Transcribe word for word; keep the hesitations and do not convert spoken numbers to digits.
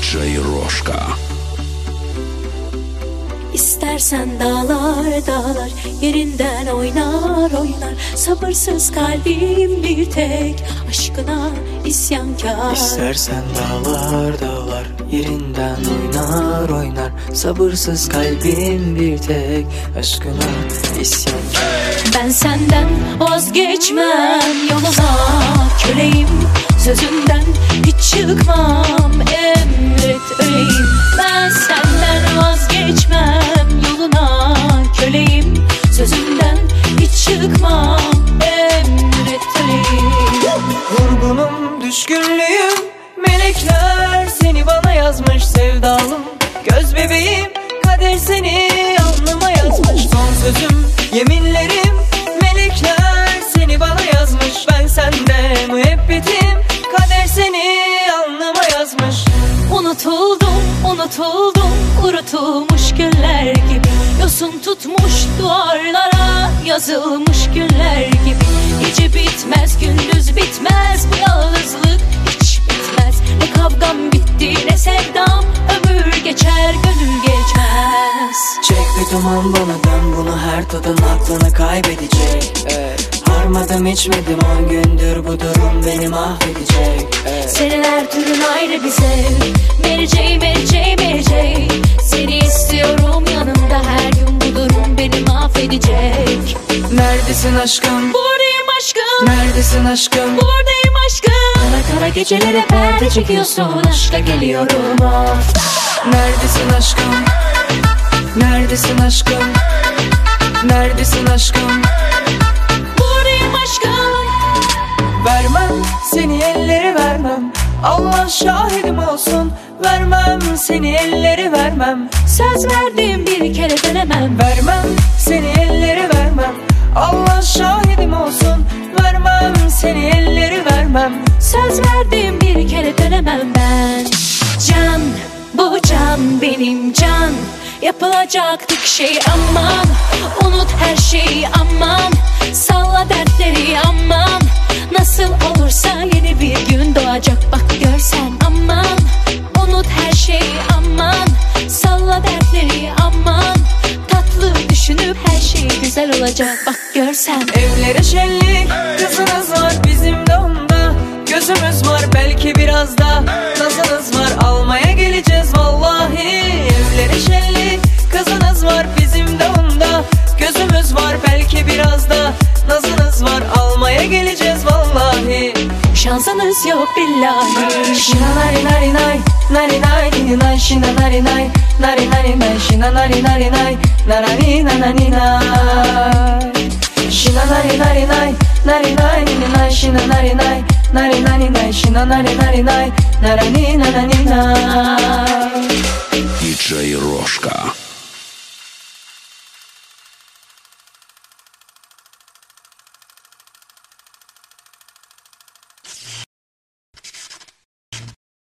D J Roşka. İstersen dağlar dağlar yerinden oynar oynar. Sabırsız kalbim bir tek aşkına isyankar. İstersen dağlar dağlar yerinden oynar oynar. Sabırsız kalbim bir tek aşkına isyankar. Ben senden vazgeçmem, yoluna köleyim. Sözünden hiç çıkmam, emret öleyim. Ben senden vazgeçmem, yoluna köleyim. Sözünden hiç çıkmam, emret öleyim. Vurgunum, düşkünlüğüm, melekler seni bana yazmış sevdalım. Göz bebeğim, kader seni alnıma yazmış. Son sözüm, yeminlerim, melekler seni bana yazmış. Ben sende müebbetim, kader seni alnıma yazmış. Unutuldum, unutuldum, kurutulmuş güller gibi. Yosun tutmuş duvarlara yazılmış güller gibi. Gece bitmez, gündüz bitmez, bu yalnızlık hiç bitmez. Ne kavgam bitti, ne sevdam, ömür geçer, gönül geçmez. Çek bir duman bana, ben bunu her tadın aklını kaybedecek. Evet. Harmadım içmedim on gündür, bu durum beni mahvedecek. Evet. Senin her türün ayrı bir sev. Mary J, Mary J, Mary J. Seni istiyorum yanımda her gün, bu durum beni mahvedecek. Neredesin aşkım? Buradayım aşkım. Neredesin aşkım? Buradayım aşkım. Kara kara gecelere perde çekiyorsun, aşka geliyorum of. Neredesin aşkım? Neredesin aşkım? Neredesin aşkım? Buradayım aşkım. Vermem seni ellere vermem, Allah şahidim olsun. Vermem seni ellere vermem, Söz verdim bir kere dönemem. vermem seni ellere vermem, Allah şahidim olsun. Vermem seni ellere vermem. Söz verdim bir kere dönemem ben. Can, bu can benim can. Yapılacak tek şey aman. Unut her şeyi aman. Salla dertleri aman. Nasıl olursa yeni bir gün doğacak, bak görsen aman. Unut her şeyi aman. Salla dertleri aman. Tatlı düşünüp her şey güzel olacak, bak görsen. Evlere şenlik, kızınız var bizim de onda. Gözümüz var belki biraz da, nazınız var almaya geleceğiz vallahi. Evlere şenlik, kızınız var bizim de onda. Gözümüz var belki biraz da, nazınız var almaya geleceğiz vallahi. Şansınız yok billahi. Şina nari nari nay, nari nay nini nay, şina nari nay, nari nari nay, şina nari nari nay, narani nanani nay. Şina nari nari nay, nari nay nini nay, şina nari nay, nari nani nay, şina nari nari nay, narani nanani nay. D J Roşka.